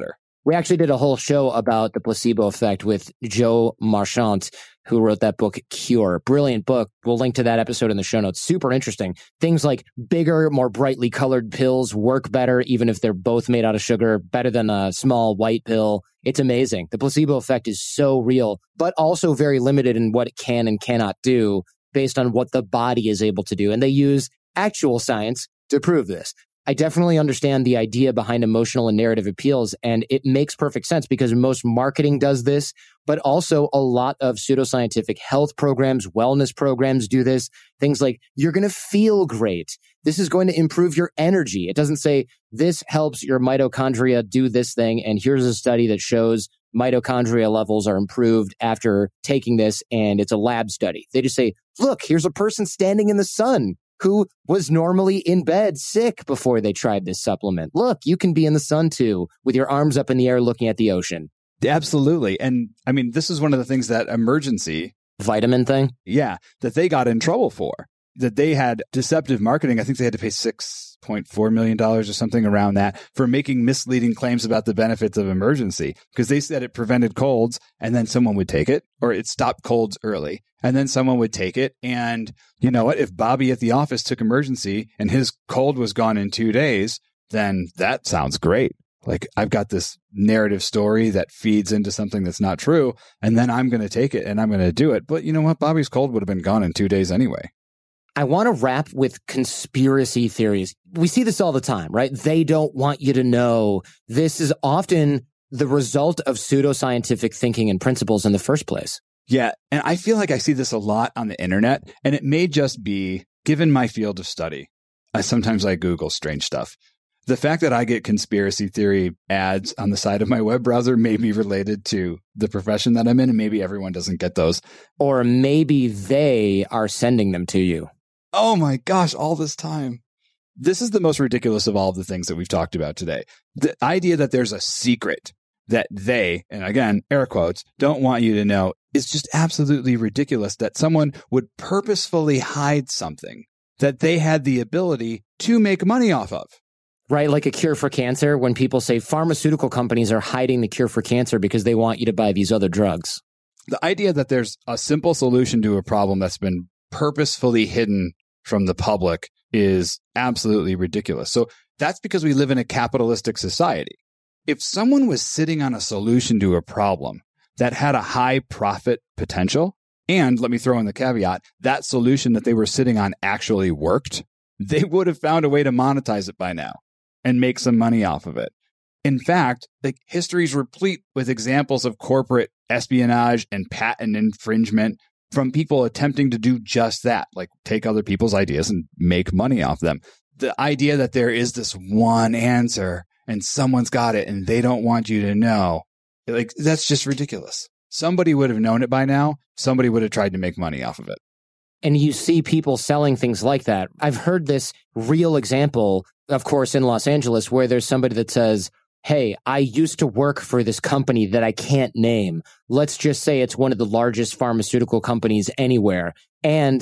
We actually did a whole show about the placebo effect with Joe Marchant, who wrote that book, Cure. Brilliant book. We'll link to that episode in the show notes. Super interesting. Things like bigger, more brightly colored pills work better, even if they're both made out of sugar, better than a small white pill. It's amazing. The placebo effect is so real, but also very limited in what it can and cannot do based on what the body is able to do. And they use actual science to prove this. I definitely understand the idea behind emotional and narrative appeals, and it makes perfect sense because most marketing does this, but also a lot of pseudoscientific health programs, wellness programs do this. Things like, you're going to feel great. This is going to improve your energy. It doesn't say, this helps your mitochondria do this thing, and here's a study that shows mitochondria levels are improved after taking this, and it's a lab study. They just say, look, here's a person standing in the sun who was normally in bed sick before they tried this supplement. Look, you can be in the sun too, with your arms up in the air looking at the ocean. Absolutely. And I mean, this is one of the things that Emergency vitamin thing. Yeah, that they got in trouble for, that they had deceptive marketing. I think they had to pay $6.4 million or something around that for making misleading claims about the benefits of Emergency, because they said it prevented colds and then someone would take it, or it stopped colds early. And then someone would take it. And you know what? If Bobby at the office took Emergency and his cold was gone in 2 days, then that sounds great. Like, I've got this narrative story that feeds into something that's not true, and then I'm going to take it and I'm going to do it. But you know what? Bobby's cold would have been gone in 2 days anyway. I want to wrap with conspiracy theories. We see this all the time, right? They don't want you to know. This is often the result of pseudoscientific thinking and principles in the first place. Yeah. And I feel like I see this a lot on the internet, and it may just be, given my field of study, sometimes I Google strange stuff. The fact that I get conspiracy theory ads on the side of my web browser may be related to the profession that I'm in, and maybe everyone doesn't get those. Or maybe they are sending them to you. Oh my gosh, all this time. This is the most ridiculous of all of the things that we've talked about today. The idea that there's a secret that they, and again, air quotes, don't want you to know is just absolutely ridiculous, that someone would purposefully hide something that they had the ability to make money off of. Right, like a cure for cancer, when people say pharmaceutical companies are hiding the cure for cancer because they want you to buy these other drugs. The idea that there's a simple solution to a problem that's been purposefully hidden from the public is absolutely ridiculous. So that's because we live in a capitalistic society. If someone was sitting on a solution to a problem that had a high profit potential, and let me throw in the caveat, that solution that they were sitting on actually worked, they would have found a way to monetize it by now and make some money off of it. In fact, like, history is replete with examples of corporate espionage and patent infringement from people attempting to do just that, like take other people's ideas and make money off them. The idea that there is this one answer and someone's got it and they don't want you to know, like, that's just ridiculous. Somebody would have known it by now. Somebody would have tried to make money off of it. And you see people selling things like that. I've heard this real example, of course, in Los Angeles, where there's somebody that says, hey, I used to work for this company that I can't name. Let's just say it's one of the largest pharmaceutical companies anywhere. And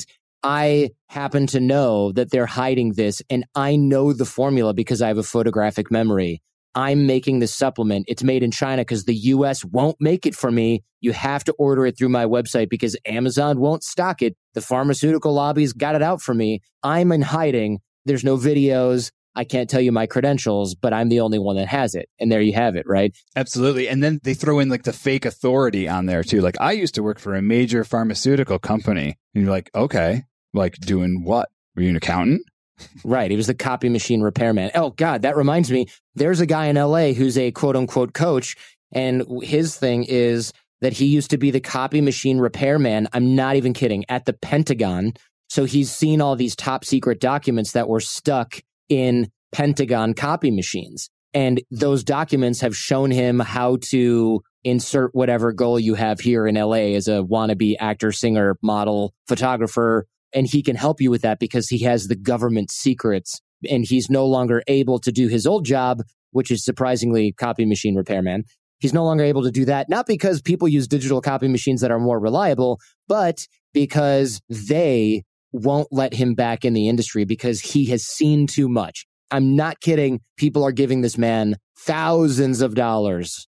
I happen to know that they're hiding this, and I know the formula because I have a photographic memory. I'm making this supplement. It's made in China because the US won't make it for me. You have to order it through my website because Amazon won't stock it. The pharmaceutical lobby's got it out for me. I'm in hiding. There's no videos. I can't tell you my credentials, but I'm the only one that has it. And there you have it, right? Absolutely. And then they throw in like the fake authority on there too. Like, I used to work for a major pharmaceutical company. And you're like, okay, like doing what? Were you an accountant? Right. He was the copy machine repairman. Oh, God, that reminds me. There's a guy in LA who's a quote unquote coach. And his thing is that he used to be the copy machine repairman. I'm not even kidding, at the Pentagon. So he's seen all these top secret documents that were stuck in Pentagon copy machines. And those documents have shown him how to insert whatever goal you have here in LA as a wannabe actor, singer, model, photographer. And he can help you with that because he has the government secrets, and he's no longer able to do his old job, which is surprisingly copy machine repairman. He's no longer able to do that, not because people use digital copy machines that are more reliable, but because they won't let him back in the industry because he has seen too much. I'm not kidding. People are giving this man thousands of dollars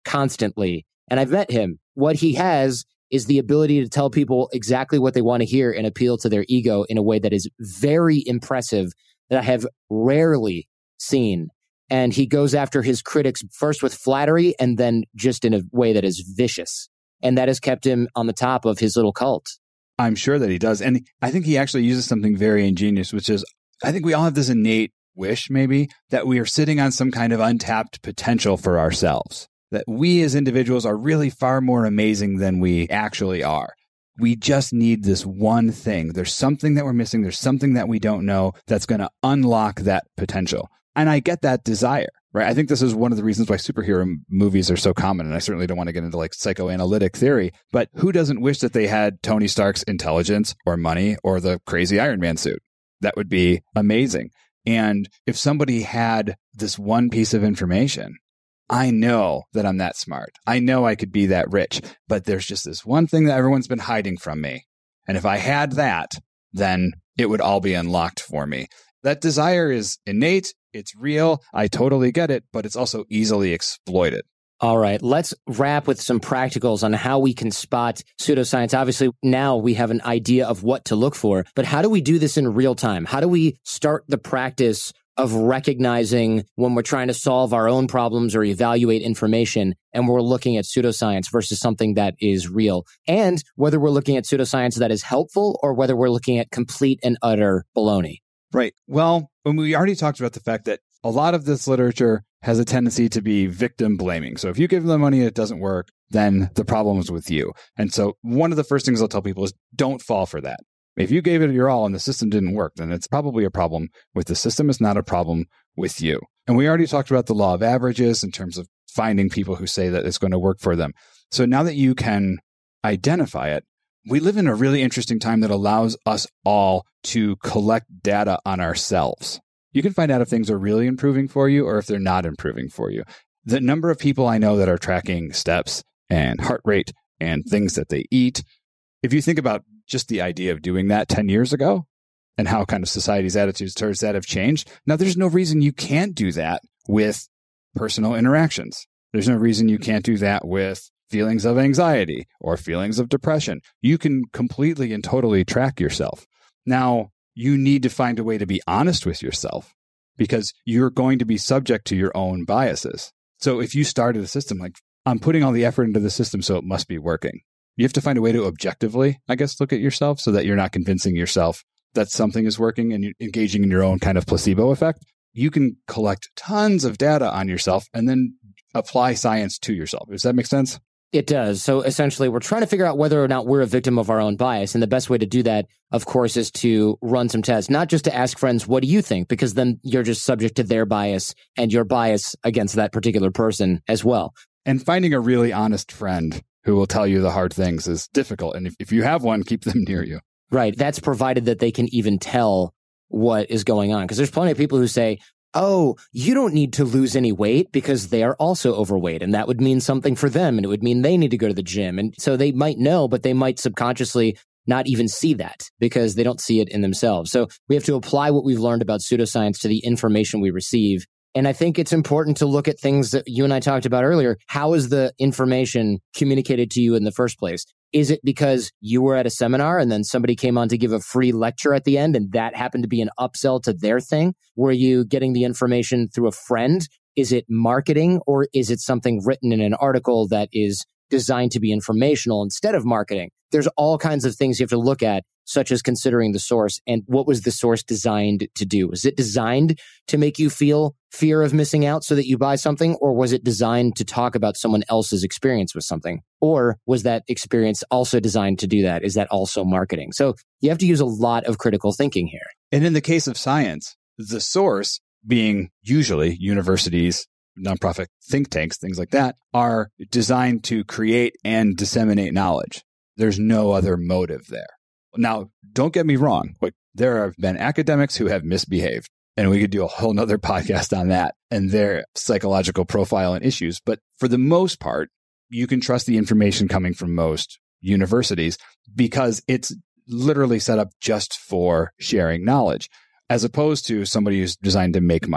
constantly. And I've met him. What he has is the ability to tell people exactly what they want to hear and appeal to their ego in a way that is very impressive, that I have rarely seen. And he goes after his critics first with flattery and then just in a way that is vicious. And that has kept him on the top of his little cult. I'm sure that he does. And I think he actually uses something very ingenious, which is, I think we all have this innate wish, maybe, that we are sitting on some kind of untapped potential for ourselves, that we as individuals are really far more amazing than we actually are. We just need this one thing. There's something that we're missing. There's something that we don't know that's going to unlock that potential. And I get that desire, right? I think this is one of the reasons why superhero movies are so common. And I certainly don't want to get into like psychoanalytic theory, but who doesn't wish that they had Tony Stark's intelligence or money or the crazy Iron Man suit? That would be amazing. And if somebody had this one piece of information, I know that I'm that smart. I know I could be that rich, but there's just this one thing that everyone's been hiding from me. And if I had that, then it would all be unlocked for me. That desire is innate. It's real. I totally get it, but it's also easily exploited. All right, let's wrap with some practicals on how we can spot pseudoscience. Obviously, now we have an idea of what to look for, but how do we do this in real time? How do we start the practice of recognizing when we're trying to solve our own problems or evaluate information and we're looking at pseudoscience versus something that is real? And whether we're looking at pseudoscience that is helpful or whether we're looking at complete and utter baloney. Right. Well, we already talked about the fact that a lot of this literature has a tendency to be victim blaming. So if you give them money and it doesn't work, then the problem is with you. And so one of the first things I'll tell people is don't fall for that. If you gave it your all and the system didn't work, then it's probably a problem with the system. It's not a problem with you. And we already talked about the law of averages in terms of finding people who say that it's going to work for them. So now that you can identify it, we live in a really interesting time that allows us all to collect data on ourselves. You can find out if things are really improving for you or if they're not improving for you. The number of people I know that are tracking steps and heart rate and things that they eat, if you think about just the idea of doing that 10 years ago and how kind of society's attitudes towards that have changed, now there's no reason you can't do that with personal interactions. There's no reason you can't do that with feelings of anxiety or feelings of depression. You can completely and totally track yourself. Now, you need to find a way to be honest with yourself because you're going to be subject to your own biases. So if you started a system like, I'm putting all the effort into the system, so it must be working. You have to find a way to objectively, I guess, look at yourself so that you're not convincing yourself that something is working and you're engaging in your own kind of placebo effect. You can collect tons of data on yourself and then apply science to yourself. Does that make sense? It does. So essentially, we're trying to figure out whether or not we're a victim of our own bias. And the best way to do that, of course, is to run some tests, not just to ask friends, what do you think? Because then you're just subject to their bias and your bias against that particular person as well. And finding a really honest friend who will tell you the hard things is difficult. And if you have one, keep them near you. Right. That's provided that they can even tell what is going on. Because there's plenty of people who say, oh, you don't need to lose any weight because they are also overweight. And that would mean something for them. And it would mean they need to go to the gym. And so they might know, but they might subconsciously not even see that because they don't see it in themselves. So we have to apply what we've learned about pseudoscience to the information we receive. And I think it's important to look at things that you and I talked about earlier. How is the information communicated to you in the first place? Is it because you were at a seminar and then somebody came on to give a free lecture at the end and that happened to be an upsell to their thing? Were you getting the information through a friend? Is it marketing or is it something written in an article that is designed to be informational instead of marketing? There's all kinds of things you have to look at, such as considering the source and what was the source designed to do? Was it designed to make you feel fear of missing out so that you buy something? Or was it designed to talk about someone else's experience with something? Or was that experience also designed to do that? Is that also marketing? So you have to use a lot of critical thinking here. And in the case of science, the source being usually universities, nonprofit think tanks, things like that, are designed to create and disseminate knowledge. There's no other motive there. Now, don't get me wrong. There have been academics who have misbehaved, and we could do a whole nother podcast on that and their psychological profile and issues. But for the most part, you can trust the information coming from most universities because it's literally set up just for sharing knowledge, as opposed to somebody who's designed to make money.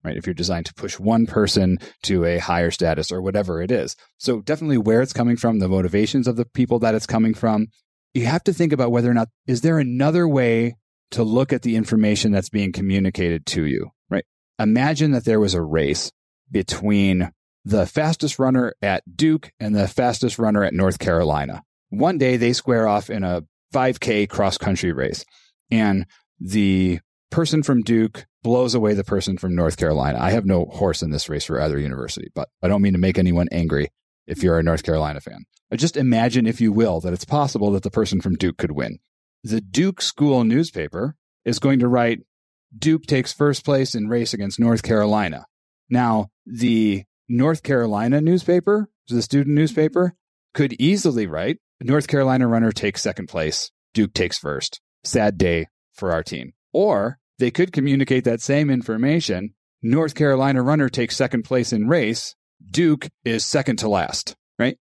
right? If you're designed to push one person to a higher status or whatever it is. So definitely where it's coming from, the motivations of the people that it's coming from. You have to think about whether or not, is there another way to look at the information that's being communicated to you, right? Imagine that there was a race between the fastest runner at Duke and the fastest runner at North Carolina. One day they square off in a 5K cross-country race, and the person from Duke blows away the person from North Carolina. I have no horse in this race for either university, but I don't mean to make anyone angry if you're a North Carolina fan. Just imagine, if you will, that it's possible that the person from Duke could win. The Duke school newspaper is going to write, Duke takes first place in race against North Carolina. Now, the North Carolina newspaper, the student newspaper, could easily write, North Carolina runner takes second place, Duke takes first. Sad day for our team. Or they could communicate that same information, North Carolina runner takes second place in race, Duke is second to last, right?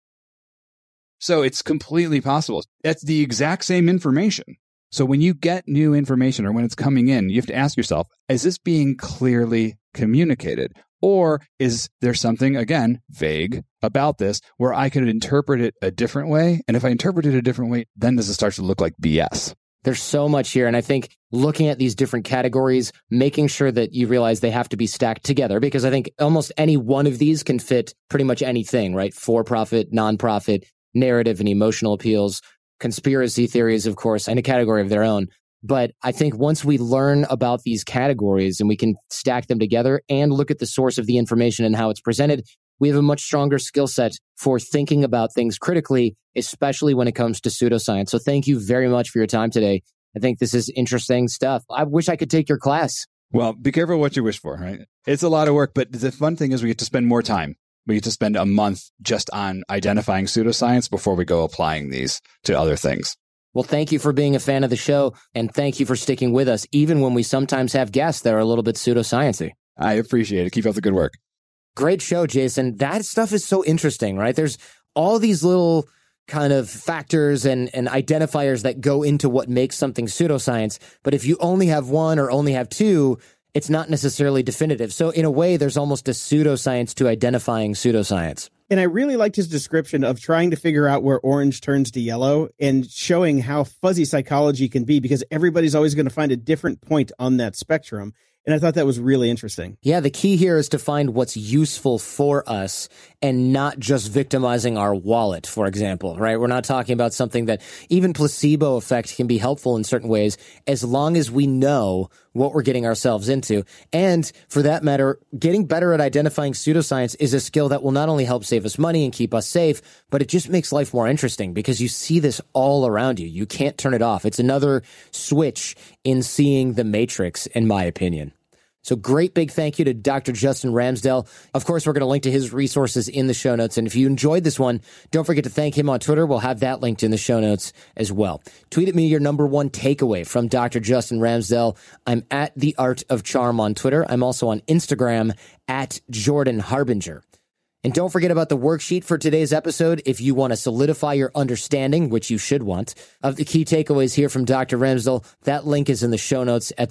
So it's completely possible. That's the exact same information. So when you get new information or when it's coming in, you have to ask yourself, is this being clearly communicated? Or is there something, again, vague about this where I could interpret it a different way? And if I interpret it a different way, then does it start to look like BS? There's so much here. And I think looking at these different categories, making sure that you realize they have to be stacked together, because I think almost any one of these can fit pretty much anything, right? For-profit, nonprofit, narrative and emotional appeals, conspiracy theories, of course, and a category of their own. But I think once we learn about these categories and we can stack them together and look at the source of the information and how it's presented, we have a much stronger skill set for thinking about things critically, especially when it comes to pseudoscience. So thank you very much for your time today. I think this is interesting stuff. I wish I could take your class. Well, be careful what you wish for, right? It's a lot of work, but the fun thing is we get to spend more time. We get to spend a month just on identifying pseudoscience before we go applying these to other things. Well, thank you for being a fan of the show, and thank you for sticking with us, even when we sometimes have guests that are a little bit pseudoscience-y. I appreciate it. Keep up the good work. Great show, Jason. That stuff is so interesting, right? There's all these little kind of factors and identifiers that go into what makes something pseudoscience. But if you only have one or only have two, it's not necessarily definitive. So in a way, there's almost a pseudoscience to identifying pseudoscience. And I really liked his description of trying to figure out where orange turns to yellow and showing how fuzzy psychology can be, because everybody's always going to find a different point on that spectrum. And I thought that was really interesting. Yeah, the key here is to find what's useful for us and not just victimizing our wallet, for example, right? We're not talking about something that even placebo effect can be helpful in certain ways, as long as we know what we're getting ourselves into. And for that matter, getting better at identifying pseudoscience is a skill that will not only help save us money and keep us safe, but it just makes life more interesting because you see this all around you. You can't turn it off. It's another switch in seeing the Matrix, in my opinion. So great big thank you to Dr. Justin Ramsdell. Of course, we're going to link to his resources in the show notes. And if you enjoyed this one, don't forget to thank him on Twitter. We'll have that linked in the show notes as well. Tweet at me your number one takeaway from Dr. Justin Ramsdell. I'm at The Art of Charm on Twitter. I'm also on Instagram at Jordan Harbinger. And don't forget about the worksheet for today's episode if you want to solidify your understanding, which you should want, of the key takeaways here from Dr. Ramsdell. That link is in the show notes at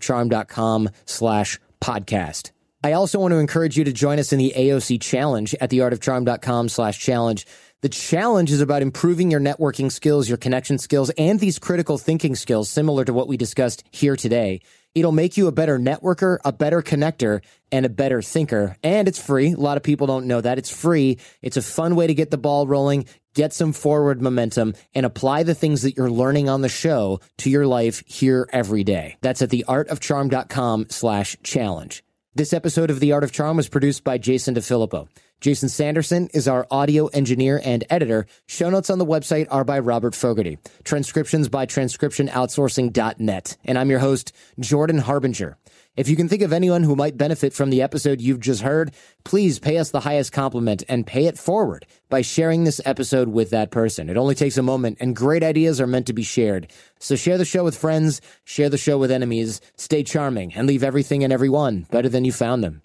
theartofcharm.com/podcast. I also want to encourage you to join us in the AOC Challenge at theartofcharm.com/challenge. The challenge is about improving your networking skills, your connection skills, and these critical thinking skills, similar to what we discussed here today. It'll make you a better networker, a better connector, and a better thinker. And it's free. A lot of people don't know that. It's free. It's a fun way to get the ball rolling, get some forward momentum, and apply the things that you're learning on the show to your life here every day. That's at theartofcharm.com/challenge. This episode of The Art of Charm was produced by Jason DeFilippo. Jason Sanderson is our audio engineer and editor. Show notes on the website are by Robert Fogarty. Transcriptions by transcriptionoutsourcing.net. And I'm your host, Jordan Harbinger. If you can think of anyone who might benefit from the episode you've just heard, please pay us the highest compliment and pay it forward by sharing this episode with that person. It only takes a moment, and great ideas are meant to be shared. So share the show with friends, share the show with enemies, stay charming, and leave everything and everyone better than you found them.